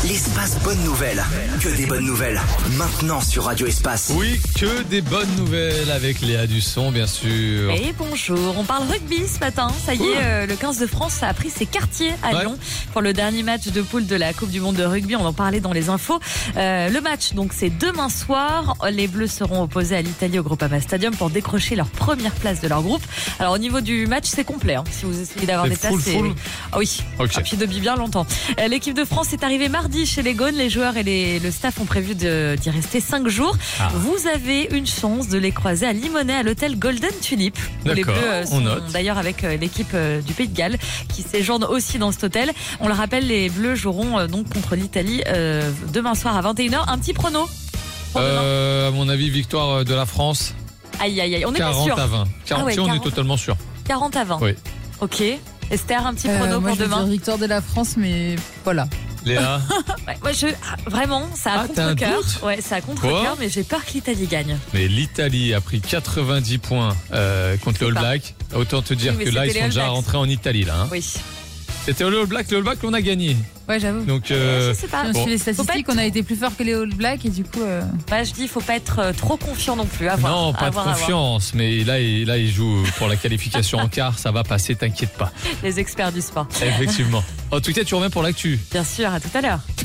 L'espace bonne nouvelle. Que des bonnes nouvelles. Maintenant sur Radio Espace. Oui, que des bonnes nouvelles avec Léa Dusson, bien sûr. Et bonjour, on parle rugby ce matin. Ça y est, le 15 de France a pris ses quartiers à Lyon pour le dernier match de poule de la Coupe du Monde de rugby. On en parlait dans les infos. Le match, donc, c'est demain soir. Les Bleus seront opposés à l'Italie au Groupama Stadium pour décrocher leur première place de leur groupe. Alors, au niveau du match, c'est complet. Si vous essayez d'avoir des places, c'est... Ah oui, okay. Puis depuis bien longtemps. L'équipe de France est arrivée mardi chez les Gaunes. Les joueurs et le staff ont prévu d'y rester 5 jours. Vous avez une chance de les croiser à Limonest, à l'hôtel Golden Tulip. Les Bleus sont d'ailleurs avec l'équipe du Pays de Galles qui séjourne aussi dans cet hôtel. On le rappelle, les Bleus joueront donc contre l'Italie demain soir à 21h. Un petit prono à mon avis, victoire de la France. Aïe, aïe, aïe, on est pas sûr. 40 à 20. 40, on est totalement sûr. 40 à 20. Oui. Ok. Esther, un petit prono pour demain. Moi, victoire de la France, mais voilà. Léa. Moi, vraiment, ça a contre-cœur. Ouais, ça a contre-cœur, mais j'ai peur que l'Italie gagne. Mais l'Italie a pris 90 points contre le All Black. Autant te dire que là, ils sont déjà rentrés en Italie, là. Hein. Oui. C'était le All Black qu'on a gagné. Ouais, j'avoue. Donc, je sais pas. Sur les statistiques, on a été plus fort que les All Blacks et du coup. Je dis, faut pas être trop confiant non plus. Non, pas de confiance, mais là, il joue pour la qualification en quart, ça va passer, t'inquiète pas. Les experts du sport. Effectivement. En tout cas, tu reviens pour l'actu. Bien sûr, à tout à l'heure.